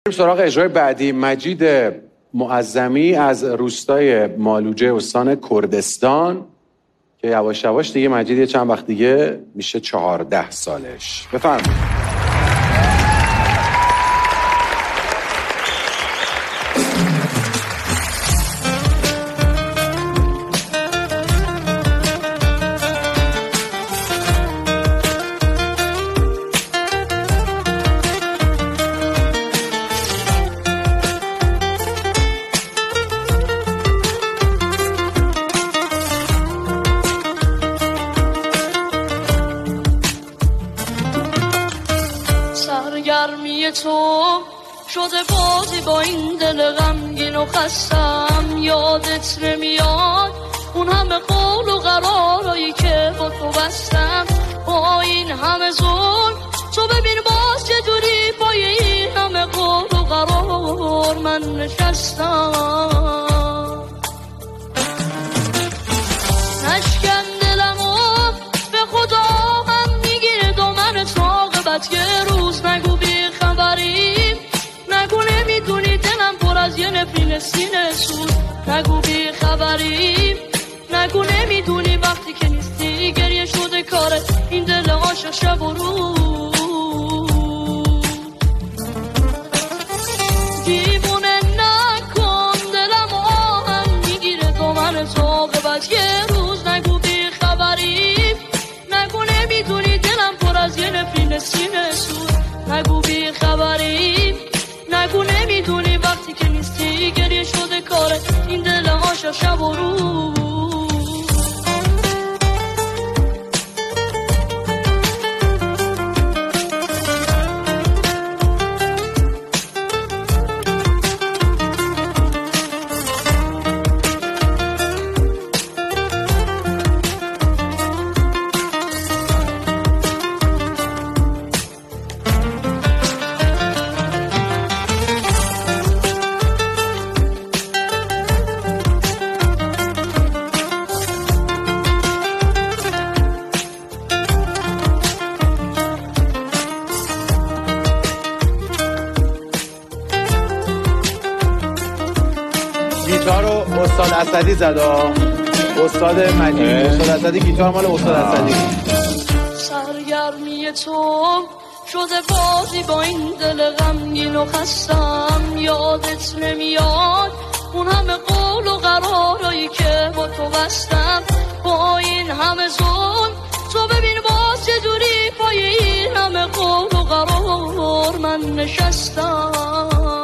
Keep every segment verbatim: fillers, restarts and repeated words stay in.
سراغ اجرای بعدی. مجید معظمی از روستای مالوجه استان کردستان که یواش یواش دیگه مجید یه چند وقت دیگه میشه چهارده سالش. بفرمایید. سرگرمی تو شده بازی با این دل غمگین و خستم، یادت نمیاد اون همه قول و قرارایی که با تو بستم، با این همه ظلم تو ببین باز چجوری پای این همه قول و قرار من نشستم. نشکن دلمو به خدا هم میگیره دامن طاقبت یه روز نگو بی خبریم، نگو نمیدونی دلم پر از یه نفرین سینه سوز، نگو بی خبریم، نگو نمیدونی وقتی که نیستی گریه شده کارت این دل عاشق شب و روز. دیوونه نکن دلم آهم میگیره دامن طاقبت یه روز نگو بی خبریم، نگو نمیدونی دلم پر از یه نفرین سینه سوز، نگو بی خبریم، نگو نمیدونی وقتی که نیستی گریه شده کارت این دل عاشق شب و روز. گیتار رو استاد اسدی زدا. استاد مجید استاد اسدی گیتار مال استاد اسدی. سرگرمی تو شده بازی با این دل غمگین و خستم، یادت نمیاد اون همه قول و قرارایی که با تو بستم، با این همه ظلم تو ببین باز چجوری پای این همه قول و قرار من نشستم.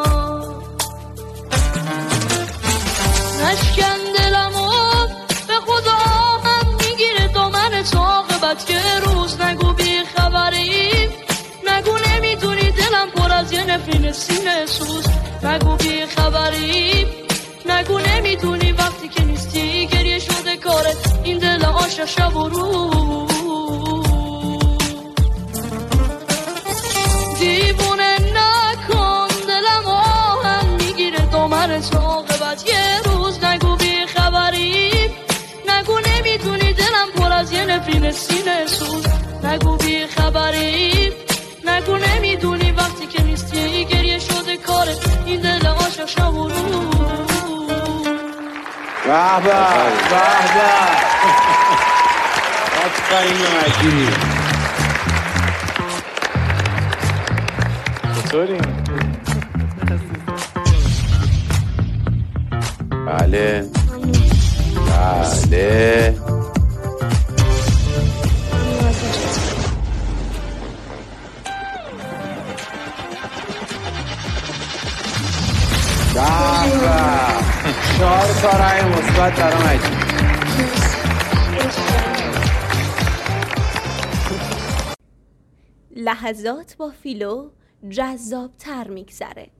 نشکن دلمو به خدا هم میگیره دامن طاقبت یه روز نگو بی خبریم، نگو نمیدونی دلم پر از یه نفرین سینه سوز، نگو بی خبریم، نگو نمیدونی وقتی که نیستی گریه شده کارت این دل عاشق شب و روز. دیوونه نکن دلم آهم میگیره دامن طاقبت یه روز نگو بی خبریم، نگو نمیدونی دلم پر از یه نفرین سینه سوز، نگو بی خبریم، نگو نمیدونی وقتی که نیستی گریه شده کارت این دل عاشق شب و روز. به به به به آفرین مجید. چطوری؟ بله بله چهار تا رای مثبت برای مجید. لحظات با فیلو جذاب تر میگذره.